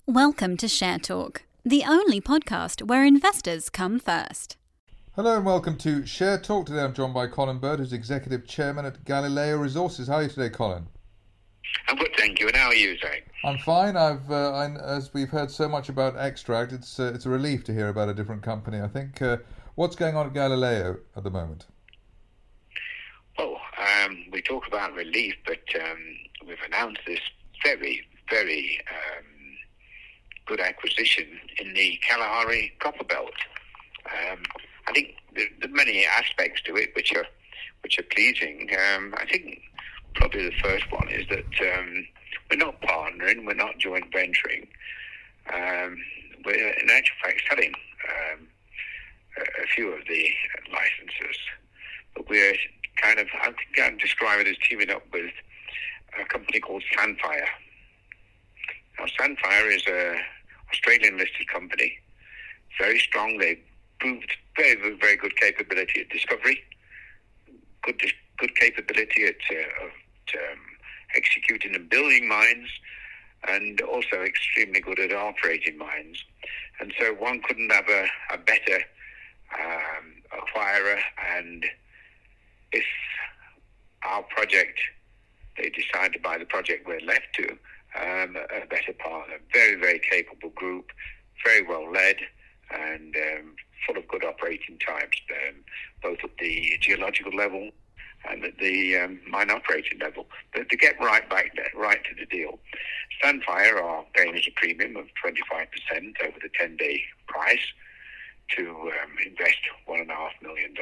Welcome to Share Talk, the only podcast where investors come first. Hello and welcome to Share Talk. Today I'm joined by Colin Bird, who's Executive Chairman at Galileo Resources. How are you today, Colin? I'm good, thank you. And how are you, Zach? I'm fine. As we've heard so much about Extract, it's a relief to hear about a different company. I think what's going on at Galileo at the moment? Well, we talk about relief, but we've announced this very good acquisition in the Kalahari Copper Belt. I think there are many aspects to it which are pleasing. I think probably the first one is that we're not partnering, we're not joint venturing. We're in actual fact selling a few of the licenses, but we're I think I'd describe it as teaming up with a company called Sandfire. Now, Sandfire is a Australian listed company, very strong. They proved very good capability at discovery, good capability at executing and building mines, and also extremely good at operating mines. And so one couldn't have a better acquirer. And if our project, they decide to buy the project we're left to, a better partner. Very capable group, very well led, and full of good operating types, both at the geological level and at the mine operating level. But to get right to the deal, Sandfire are paying us a premium of 25% over the 10-day price to invest $1.5 million.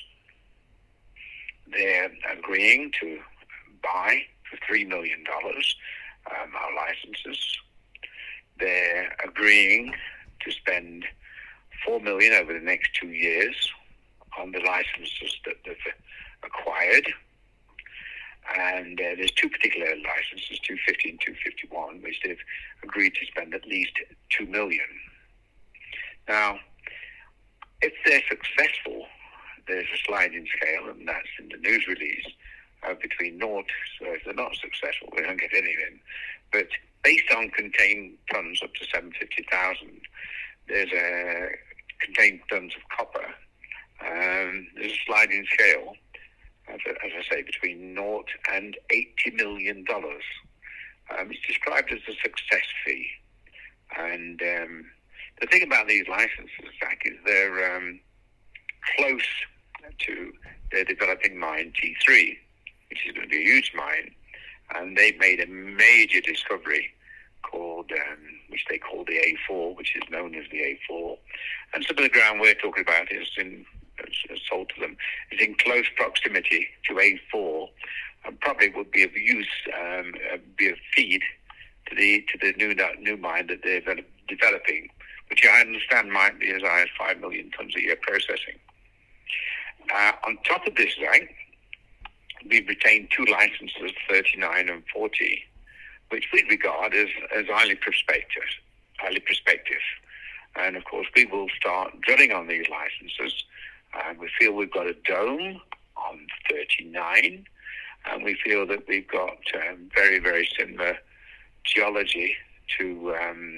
They're agreeing to buy for $3 million our licenses. They're agreeing to spend $4 million over the next 2 years on the licenses that they've acquired. And there's two particular licenses, 250 and 251, which they've agreed to spend at least $2 million. Now, if they're successful, there's a sliding scale, and that's in the news release, between naught. So if they're not successful, we don't get anything. But based on contained tons up to 750,000, there's a contained tons of copper. There's a sliding scale, as I say, between naught and $80 million. It's described as a success fee. And the thing about these licenses, Zach, is they're close to their developing mine T3, which is going to be a huge mine, and they've made a major discovery called, which they call the A4, which is known as the A4. And some of the ground we're talking about is sold to them, is in close proximity to A4, and probably would be of use, be a feed to the new mine that they're developing, which I understand might be as high as 5 million tons a year processing. On top of this, Zach, we've retained two licenses, 39 and 40, which we regard as highly prospective. And of course, we will start drilling on these licenses. We feel we've got a dome on 39, and we feel that we've got very similar geology to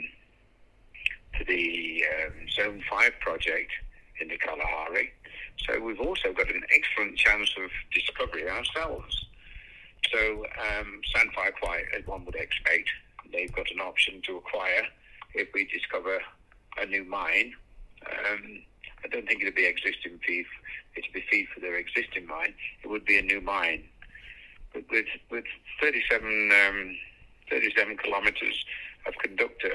the Zone 5 project in the Kalahari. So we've also got an excellent chance of discovery ourselves. So Sandfire, quite as one would expect, they've got an option to acquire if we discover a new mine. I don't think it'd be existing fee. It'd be fee for their existing mine. It would be a new mine. But with 37 kilometers of conductor,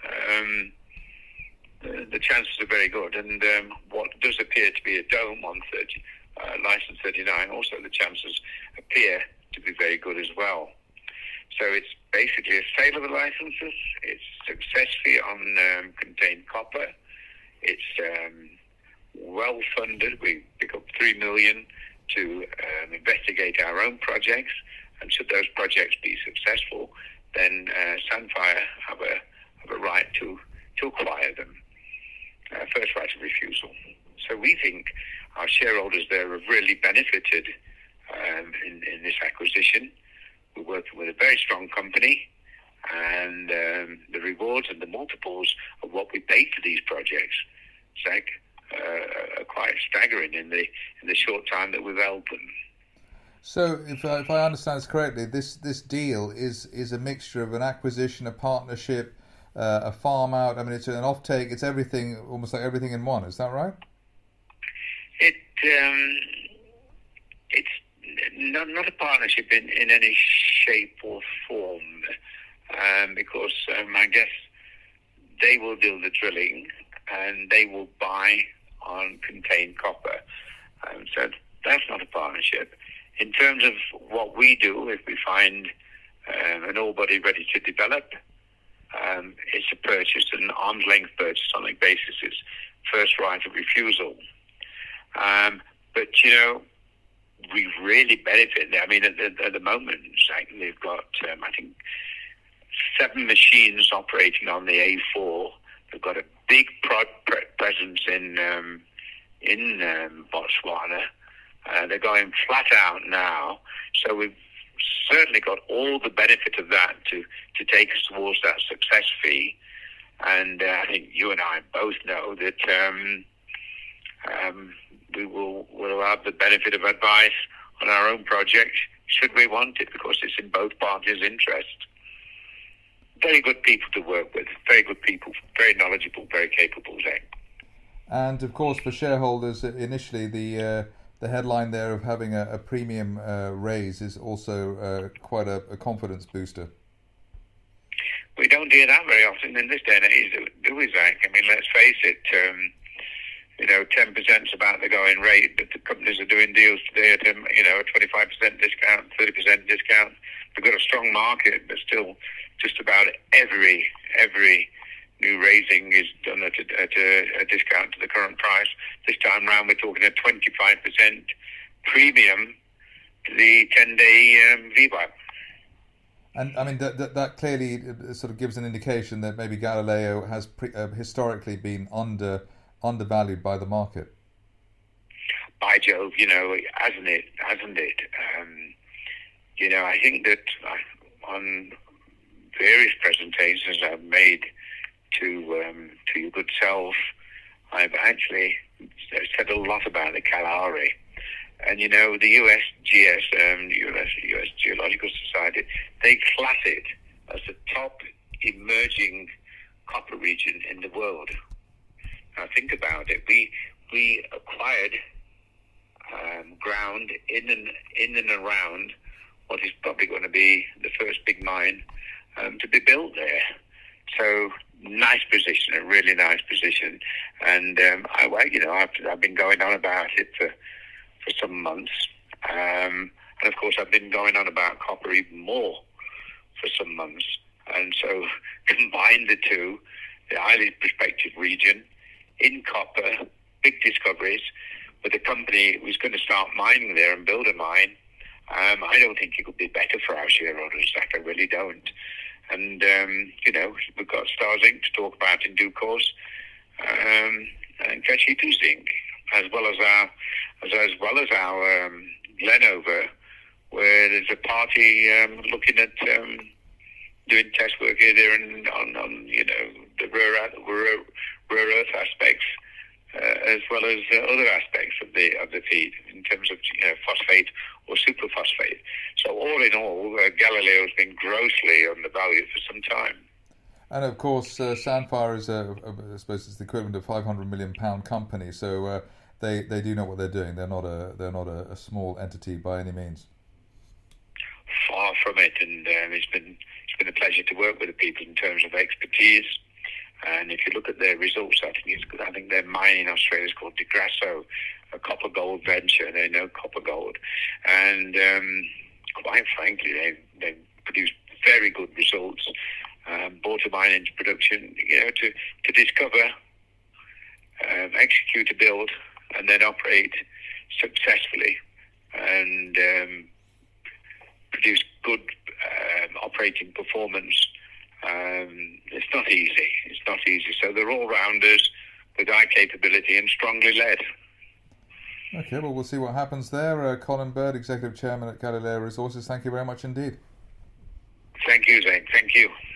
the chances are very good. And what does appear to be a dome on license 39, also the chances appear to be very good as well. So it's basically a sale of the licenses. It's success fee on contained copper. It's well funded. We pick up $3 million to investigate our own projects, and should those projects be successful, then Sandfire have a right to acquire them. First right of refusal. So we think our shareholders there have really benefited in this acquisition. We're working with a very strong company and the rewards and the multiples of what we paid for these projects, Zach, are quite staggering in the short time that we've held them. So, if I understand this correctly, this deal is a mixture of an acquisition, a partnership, a farm out. I mean, it's an offtake. It's everything, almost like everything in one. Is that right? It's not a partnership in any shape or form, because I guess they will do the drilling and they will buy on contained copper. So that's not a partnership. In terms of what we do, if we find an ore body ready to develop, it's a purchase, an arm's length purchase on a basis. It's first right of refusal. But, we really benefit. I mean, at the moment, they've got, I think, 7 machines operating on the A4. They've got a big presence in Botswana. They're going flat out now. So we've certainly got all the benefit of that to take us towards that success fee. And I think you and I both know that we'll have the benefit of advice on our own project should we want it, because it's in both parties' interest. Very good people to work with, very good people, very knowledgeable, very capable, Zach. And of course, for shareholders, initially the headline there of having a premium raise is also quite a confidence booster. We don't hear that very often in this day and age, do we, Zach? I mean, let's face it. 10% is about the going rate, but the companies are doing deals today at a 25% discount, 30% discount. We've got a strong market, but still, just about every new raising is done at a discount to the current price. This time round, we're talking a 25% premium to the 10-day VWAP. And I mean that clearly sort of gives an indication that maybe Galileo has historically been undervalued by the market. By Jove, hasn't it? I think that on various presentations I've made to your good self, I've actually said a lot about the Kalahari. And the USGS, US Geological Society, they class it as the top emerging copper region in the world. Now think about it. We acquired ground in and around what is probably going to be the first big mine to be built there. So nice position, a really nice position. And I've been going on about it for some months. And of course, I've been going on about copper even more for some months. And so combine the two, the highly prospective region in copper, big discoveries, with a company who's going to start mining there and build a mine. I don't think it could be better for our shareholders, Zach. I really don't. And, we've got Stars Inc. to talk about in due course, and Kachitu Zinc, as well as our Glenover, where there's a party looking at doing test work here there and on the rare earth aspects, as well as other aspects of the feed in terms of phosphate or superphosphate. So all in all, Galileo has been grossly undervalued for some time. And of course, Sandfire is I suppose it's the equivalent of £500 million company. So they do know what they're doing. They're not a small entity by any means. Far from it, and it's been a pleasure to work with the people in terms of expertise. And if you look at their results, I think it's good. I think their mine in Australia is called De Grasso, a copper gold venture. They know copper gold, and quite frankly, they've produced very good results. Brought a mine into production, to discover, execute a build, and then operate successfully, and produce good operating performance. It's not easy. So they're all-rounders with high capability and strongly led. Okay, well, we'll see what happens there. Colin Bird, Executive Chairman at Galileo Resources, thank you very much indeed. Thank you, Zane. Thank you.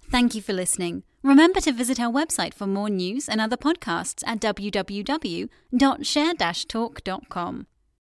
Thank you for listening. Remember to visit our website for more news and other podcasts at www.share-talk.com.